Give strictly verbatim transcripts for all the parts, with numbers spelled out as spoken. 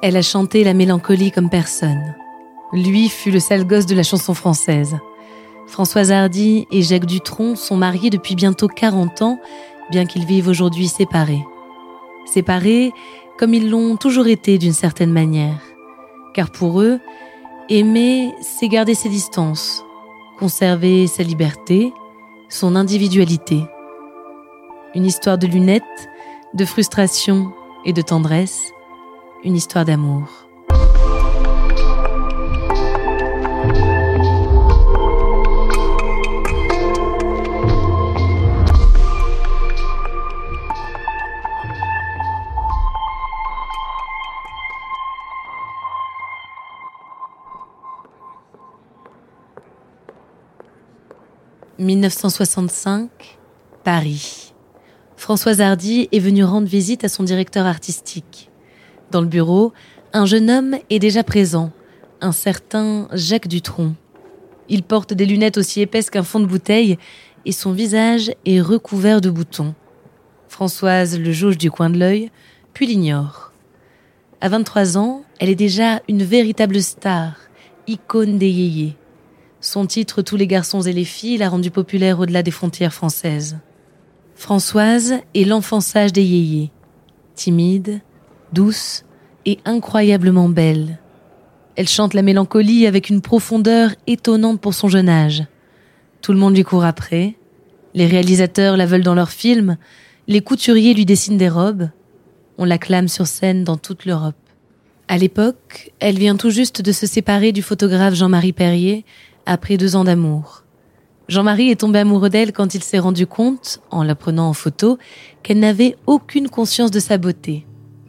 Elle a chanté la mélancolie comme personne. Lui fut le sale gosse de la chanson française. Françoise Hardy et Jacques Dutronc sont mariés depuis bientôt quarante ans, bien qu'ils vivent aujourd'hui séparés. Séparés comme ils l'ont toujours été d'une certaine manière. Car pour eux, aimer, c'est garder ses distances, conserver sa liberté, son individualité. Une histoire de lunettes, de frustration et de tendresse, une histoire d'amour. dix-neuf cent soixante-cinq, Paris. Françoise Hardy est venue rendre visite à son directeur artistique. Dans le bureau, un jeune homme est déjà présent, un certain Jacques Dutronc. Il porte des lunettes aussi épaisses qu'un fond de bouteille et son visage est recouvert de boutons. Françoise le jauge du coin de l'œil, puis l'ignore. À vingt-trois ans, elle est déjà une véritable star, icône des yéyés. Son titre « Tous les garçons et les filles » l'a rendue populaire au-delà des frontières françaises. Françoise est l'enfant sage des yéyés. Timide, douce et incroyablement belle. Elle chante la mélancolie avec une profondeur étonnante pour son jeune âge. Tout le monde lui court après. Les réalisateurs la veulent dans leurs films. Les couturiers lui dessinent des robes. On l'acclame sur scène dans toute l'Europe. À l'époque, elle vient tout juste de se séparer du photographe Jean-Marie Perrier après deux ans d'amour. Jean-Marie est tombé amoureux d'elle quand il s'est rendu compte, en la prenant en photo, qu'elle n'avait aucune conscience de sa beauté.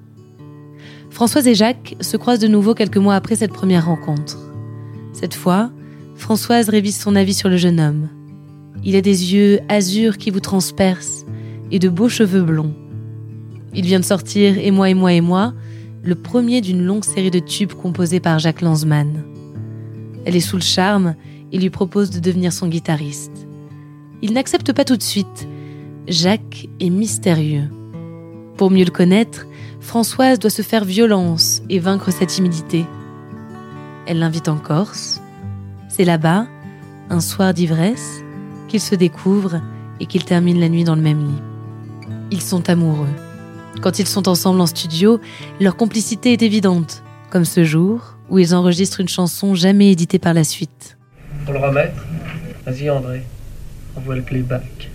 Françoise et Jacques se croisent de nouveau quelques mois après cette première rencontre. Cette fois, Françoise révise son avis sur le jeune homme. Il a des yeux azur qui vous transpercent et de beaux cheveux blonds. Il vient de sortir « Et moi, et moi, et moi », le premier d'une longue série de tubes composés par Jacques Lanzmann. Elle est sous le charme et lui propose de devenir son guitariste. Il n'accepte pas tout de suite. Jacques est mystérieux. Pour mieux le connaître, Françoise doit se faire violence et vaincre sa timidité. Elle l'invite en Corse. C'est là-bas, un soir d'ivresse, qu'ils se découvrent et qu'ils terminent la nuit dans le même lit. Ils sont amoureux. Quand ils sont ensemble en studio, leur complicité est évidente, comme ce jour où ils enregistrent une chanson jamais éditée par la suite. Pour le remettre, vas-y André, envoie le playback.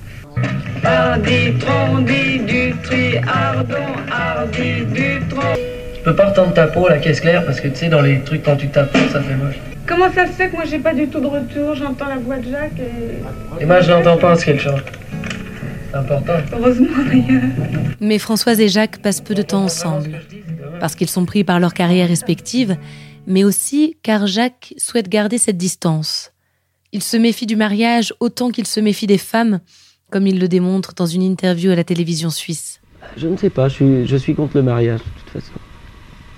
Hardy, Trondy, Dutry, Ardon, Hardy, Dutron. Tu peux pas retendre ta peau, la caisse claire, parce que tu sais, dans les trucs, quand tu tapes, ça fait moche. Comment ça se fait que moi j'ai pas du tout de retour? J'entends la voix de Jacques et... Et moi je l'entends pas ce qu'elle chante. C'est important. Heureusement d'ailleurs. Mais Françoise et Jacques passent peu de temps ensemble, parce qu'ils sont pris par leurs carrières respectives, mais aussi car Jacques souhaite garder cette distance. Il se méfie du mariage autant qu'il se méfie des femmes, comme il le démontre dans une interview à la télévision suisse. Je ne sais pas, je suis, je suis contre le mariage de toute façon. Pourquoi ?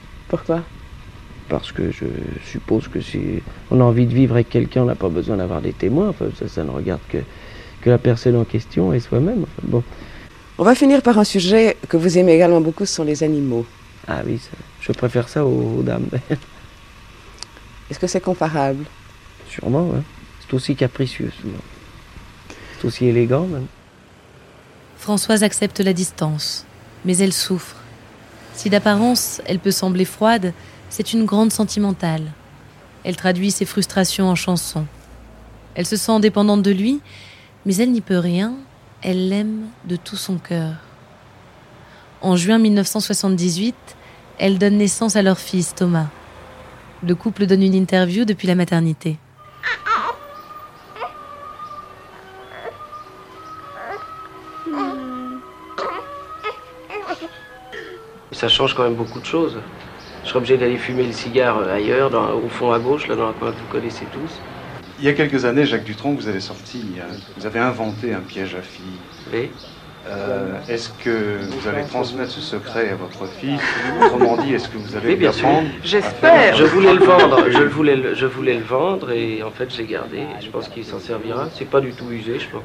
Parce que je suppose que si on a envie de vivre avec quelqu'un, on n'a pas besoin d'avoir des témoins. Enfin, ça, ça ne regarde que, que la personne en question et soi-même. Enfin, bon. On va finir par un sujet que vous aimez également beaucoup, ce sont les animaux. Ah oui, ça, je préfère ça aux, aux dames. Est-ce que c'est comparable ? Sûrement, ouais. C'est aussi capricieux, souvent. C'est aussi élégant, même. Françoise accepte la distance, mais elle souffre. Si d'apparence, elle peut sembler froide, c'est une grande sentimentale. Elle traduit ses frustrations en chansons. Elle se sent dépendante de lui, mais elle n'y peut rien. Elle l'aime de tout son cœur. En juin dix-neuf cent soixante-dix-huit, elle donne naissance à leur fils, Thomas. Le couple donne une interview depuis la maternité. Ça change quand même beaucoup de choses. Je serais obligé d'aller fumer le cigare ailleurs, dans, au fond à gauche, là dans la coin que vous connaissez tous. Il y a quelques années, Jacques Dutronc, vous avez sorti, vous avez inventé un piège à filles. Oui. Euh, est-ce que vous allez transmettre ce secret à votre fils? Autrement dit, est-ce que vous allez oui, bien sûr. J'espère. Je voulais le vendre, je voulais le, je voulais le vendre et en fait j'ai gardé. Je pense qu'il s'en servira. C'est pas du tout usé, je pense.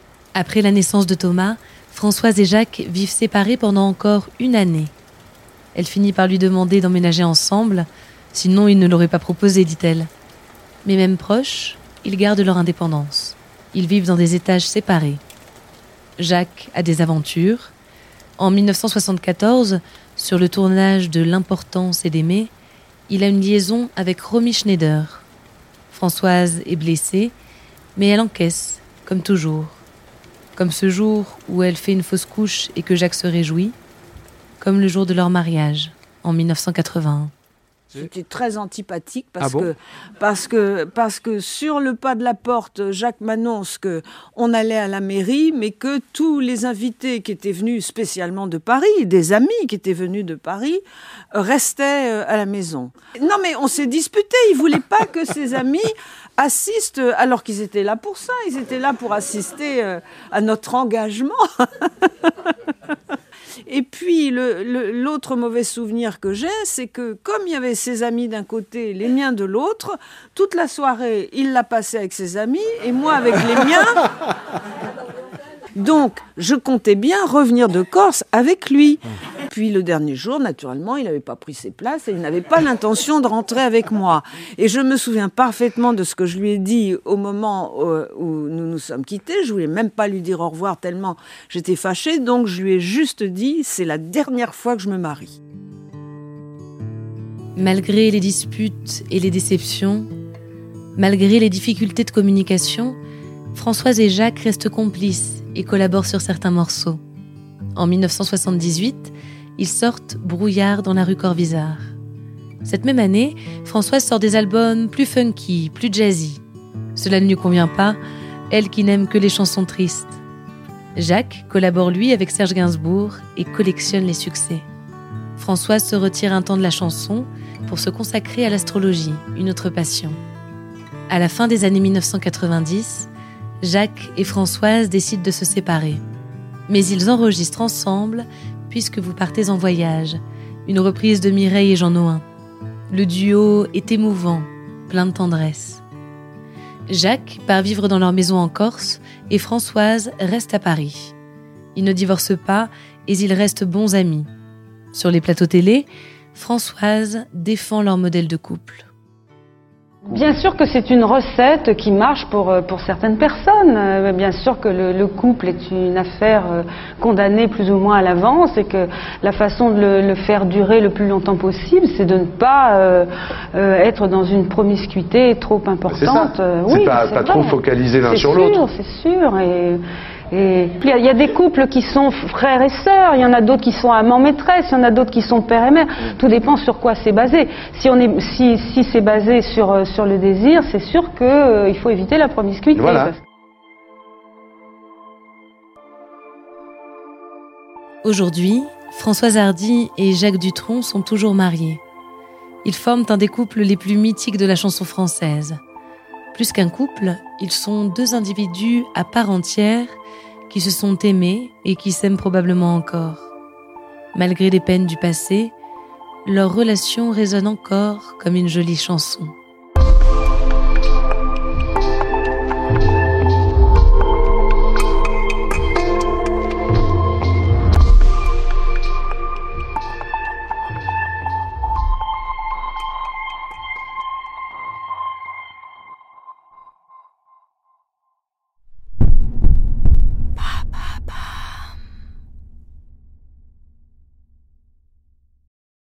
Après la naissance de Thomas, Françoise et Jacques vivent séparés pendant encore une année. Elle finit par lui demander d'emménager ensemble, sinon il ne l'aurait pas proposé, dit-elle. Mais même proches, ils gardent leur indépendance. Ils vivent dans des étages séparés. Jacques a des aventures. En dix-neuf cent soixante-quatorze, sur le tournage de L'importance est d'aimer, il a une liaison avec Romy Schneider. Françoise est blessée, mais elle encaisse, comme toujours. Comme ce jour où elle fait une fausse couche et que Jacques se réjouit, comme le jour de leur mariage, en dix-neuf cent quatre-vingt-un. J'étais très antipathique parce, Ah bon que, parce, que, parce que sur le pas de la porte, Jacques m'annonce qu'on allait à la mairie, mais que tous les invités qui étaient venus spécialement de Paris, des amis qui étaient venus de Paris, restaient à la maison. Non mais on s'est disputé, il ne voulait pas que ses amis assistent, alors qu'ils étaient là pour ça, ils étaient là pour assister à notre engagement. Et puis, le, le, l'autre mauvais souvenir que j'ai, c'est que comme il y avait ses amis d'un côté, les miens de l'autre, toute la soirée, il l'a passé avec ses amis et moi avec les miens. Donc, je comptais bien revenir de Corse avec lui. Puis le dernier jour, naturellement, il n'avait pas pris ses places et il n'avait pas l'intention de rentrer avec moi. Et je me souviens parfaitement de ce que je lui ai dit au moment où nous nous sommes quittés. Je voulais même pas lui dire au revoir tellement j'étais fâchée. Donc je lui ai juste dit, c'est la dernière fois que je me marie. Malgré les disputes et les déceptions, malgré les difficultés de communication, Françoise et Jacques restent complices et collaborent sur certains morceaux. En dix-neuf cent soixante-dix-huit, ils sortent Brouillard dans la rue Corvisart. Cette même année, Françoise sort des albums plus funky, plus jazzy. Cela ne lui convient pas, elle qui n'aime que les chansons tristes. Jacques collabore lui avec Serge Gainsbourg et collectionne les succès. Françoise se retire un temps de la chanson pour se consacrer à l'astrologie, une autre passion. À la fin des années dix-neuf cent quatre-vingt-dix, Jacques et Françoise décident de se séparer. Mais ils enregistrent ensemble « Puisque vous partez en voyage », une reprise de Mireille et Jean Nohain. Le duo est émouvant, plein de tendresse. Jacques part vivre dans leur maison en Corse et Françoise reste à Paris. Ils ne divorcent pas et ils restent bons amis. Sur les plateaux télé, Françoise défend leur modèle de couple. Bien sûr que c'est une recette qui marche pour, pour certaines personnes. Bien sûr que le, le couple est une affaire condamnée plus ou moins à l'avance et que la façon de le, le faire durer le plus longtemps possible, c'est de ne pas euh, euh, être dans une promiscuité trop importante. C'est ça. Euh, c'est oui, pas, c'est pas trop focalisé l'un c'est sur sûr, l'autre. C'est sûr, et... Et puis il y a des couples qui sont frères et sœurs, il y en a d'autres qui sont amants maîtresses, il y en a d'autres qui sont père et mère. Tout dépend sur quoi c'est basé. Si on est, si, si c'est basé sur sur le désir, c'est sûr que euh, il faut éviter la promiscuité. Voilà. Aujourd'hui, Françoise Hardy et Jacques Dutronc sont toujours mariés. Ils forment un des couples les plus mythiques de la chanson française. Plus qu'un couple, ils sont deux individus à part entière qui se sont aimés et qui s'aiment probablement encore. Malgré les peines du passé, leur relation résonne encore comme une jolie chanson.